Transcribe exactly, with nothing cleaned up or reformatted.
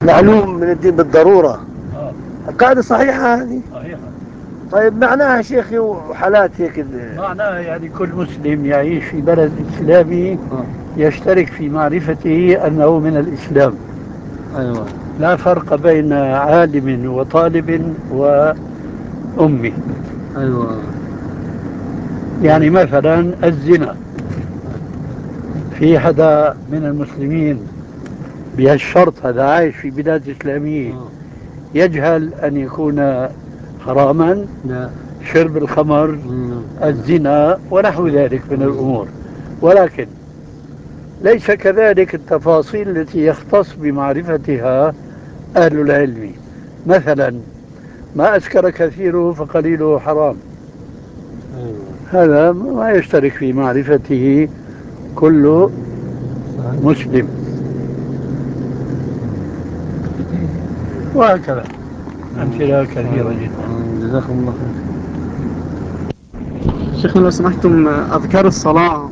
معلوم من الدين بالضرورة. آه. القاعدة صحيحة هذه. صحيح. طيب معناها شيخي وحالات هيك ال- معناها يعني كل مسلم يعيش في بلد إسلامي آه. يشترك في معرفته أنه من الإسلام. أيوة. لا فرق بين عالم وطالب وأمي. أيوة. يعني مثلا الزنا، في حدا من المسلمين بهالشرط هذا عايش في بلاد إسلامية آه. يجهل أن يكون حراما؟ لا. شرب الخمر، مم. الزنا ونحو ذلك من الأمور. ولكن ليس كذلك التفاصيل التي يختص بمعرفتها أهل العلم. مثلا ما أسكر كثيره فقليله حرام، أيوة. هذا ما يشترك في معرفته كل مسلم، وهكذا أمثلة كثيرة جدا. جزاكم الله خير. شيخنا لو سمحتم، أذكار الصلاة